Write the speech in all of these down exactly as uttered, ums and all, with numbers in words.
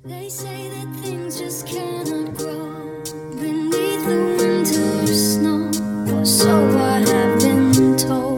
They say that things just cannot grow beneath the winter snow, or so I have been told.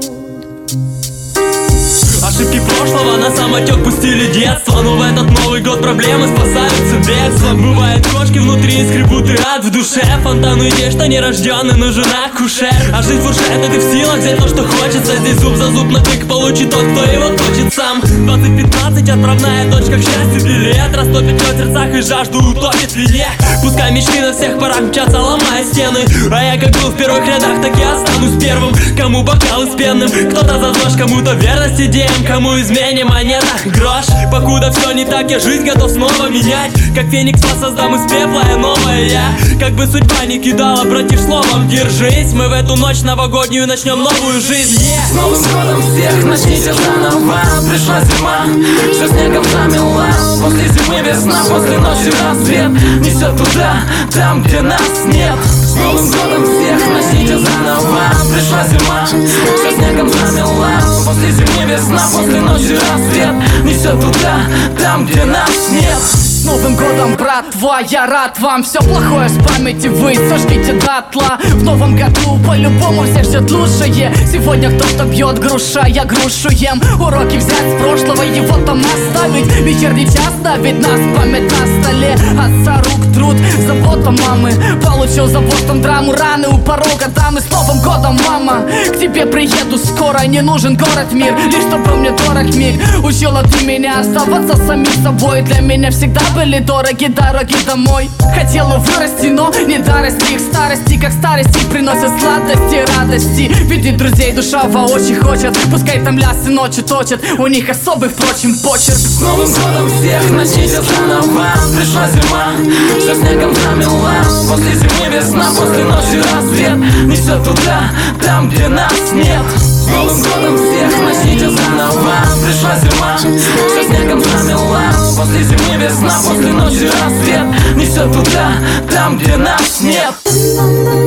Ошибки прошлого на самотек пустили детство, но в этот Новый год проблемы спасаются бегством. Бывает, кошки внутри скребут и ад в душе, фонтан идей, что нерожденный нужен акушер. А жить в это ты в силах взять то, что хочется. Здесь зуб за зуб на тык получит тот, кто его точит сам. Двадцать пятнадцать, отправная точка к счастью, билет растопит в сердцах и жажду утопит в вине. Пускай мечты на всех парах мчатся, ломая стены, а я как был в первых рядах, так и останусь первым. Кому бокалы с пенным, кто-то за ЗОЖ, кому-то верность идеям, кому измене монета грош. Покуда все не так, я жизнь готов снова менять. Как феникс воссоздам из пепла я новое я. Как бы судьба не кидала, братьев словом держись. Мы в эту ночь новогоднюю начнем новую жизнь. yeah. С Новым годом всех начните заново. Пришла зима, все снегом замела. После зимы весна, после ночи рассвет несет туда, там где нас нет. С Новым годом всех начните заново. Пришла зима, все снегом замела. После зимы весна, после ночи рассвет несет туда, там где нас нет. С Новым годом, братва, я рад вам. Все плохое с памяти вы сожгите дотла. В новом году по-любому всех ждет лучшее. Сегодня кто-то бьет груша, я грушу ем. Уроки взять с прошлого, его там оставить. Вечерний час ставить нас, память на столе. Отца рук труд, забота мамы. Получил заботом драму, раны у порога дамы. С Новым годом, мама, к тебе приеду скоро. Не нужен город, мир, лишь чтобы мне дорог миг. Учила ты меня оставаться самим собой. Для меня всегда были дороги дороги домой. Хотела вырасти, но не дорасти их старости. Как старости приносят сладости, радости. Видеть друзей душа воочию хочет. Пускай там лясы ночью точат, у них особый, впрочем, почерк. С Новым годом всех начните заново. Пришла зима, все снегом замела. После зимы весна, после ночи рассвет несет туда, там где нас нет. С Новым годом всех начните заново. Пришла зима, все снегом замела. После зимы весна, после ночи рассвет несет туда, там где нас нет.